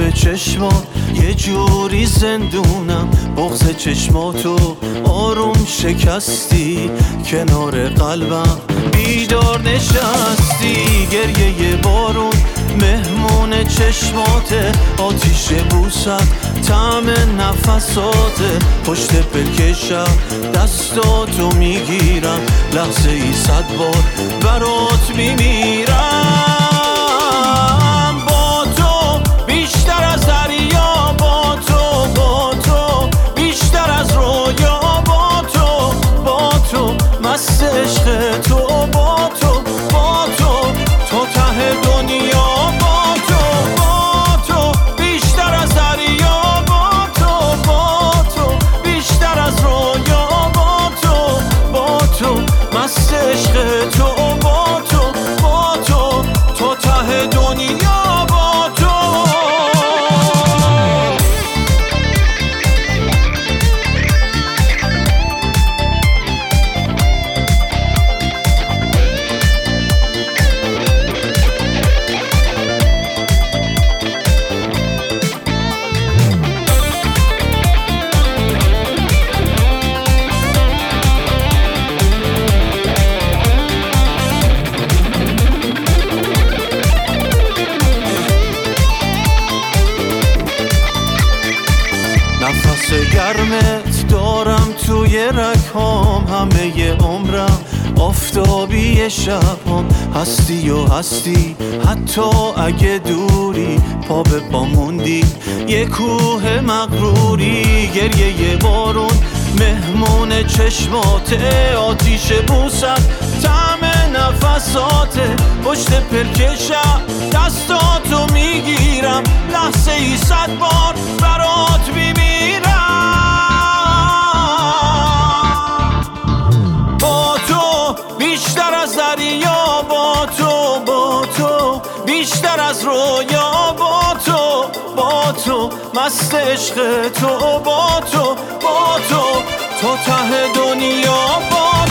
چشمات یه جوری زندونم، بغض چشماتو آروم شکستی، کنار قلبم بیدار نشستی. گریه بارون مهمون چشماته، آتیش بوست طعم نفساته. پشت پلک شب دستاتو میگیرم، لحظه ای 100 بار برات میمیرم. با تو بیشتر از دریا، با تو بیشتر از رویا، با تو مست عشق تو، با تو تو ته دنیا. با تو بیشتر از دریا، با تو بیشتر از رویا، با تو مست عشق تو، با تو ته دنیا، با تو. نفس گرمت دارم توی رگهام، همه عمرم آفتابی شبام. هستی و هستی حتی اگه دوری، پا به پا موندی یه کوه مغروری. گریه بارون مهمون چشماته، آتیش بوست طعم نفساته. پشت پلک شب دستاتو میگیرم، لحظه ای 100 بار برات میمیرم. با تو بیشتر از دریا، با تو بیشتر از رویا، با تو مست عشق تو، با تو تو ته دنیا، با